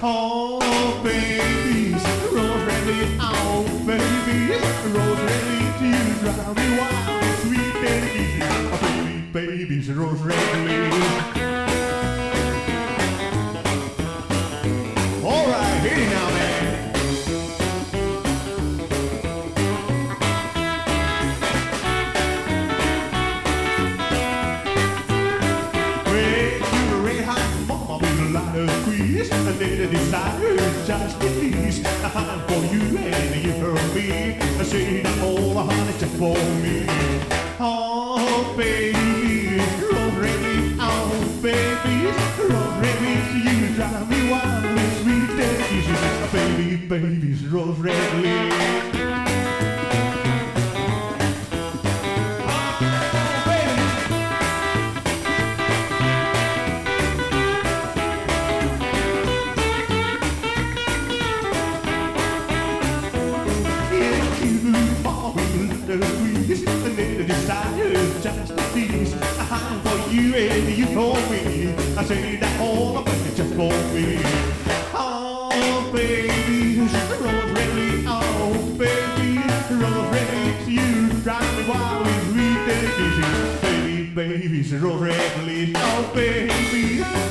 Oh, babies, rose red leaves. Oh, babies, rose red leaves. You drive me wild, sweet and easy. Oh, babies, rose red leaves. All right, hit it now, man. A little desire just to please. I'm for you and you for me. I say that all the honey just for me. Oh, baby, rose red leaves. Oh, baby, rose red leaves. You drive me wild with sweet and easy. Baby, baby's rose red leaves. A little desire just to please. I'm for you and you for me. I say that all the money just for me. Oh, baby, rose red leaves. Oh, baby, rose red leaves. You drive me wild with sweet and easy. Baby, baby's rose red leaves. Oh, baby.